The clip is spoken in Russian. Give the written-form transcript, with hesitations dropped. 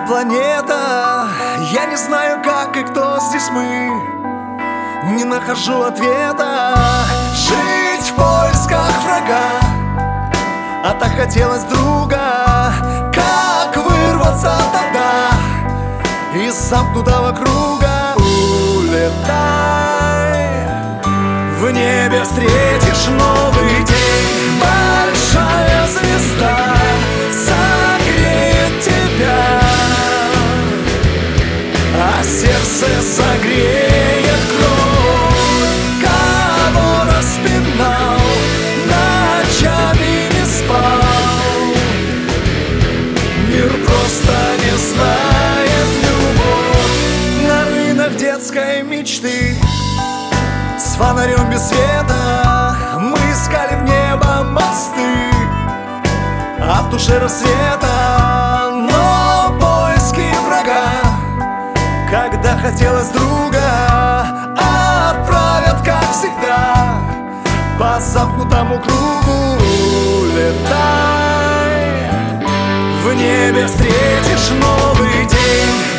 планета. Я не знаю, как и кто здесь мы. Не нахожу ответа. Жить в поисках врага, а так хотелось друга. Как вырваться тогда из замкнутого круга? Улетай, в небе встретишь новый день. Большая звезда согреет тебя, а сердце согреет кровь. Кого распинал, ночами не спал. Мир просто не знает любовь. На руинах детской мечты, с фонарем без света, мы искали в небо мосты, а в душе рассвета. Но поиски врага, когда хотелось друга, отправят, как всегда, по замкнутому кругу. Улетай, в небе встретишь новый день.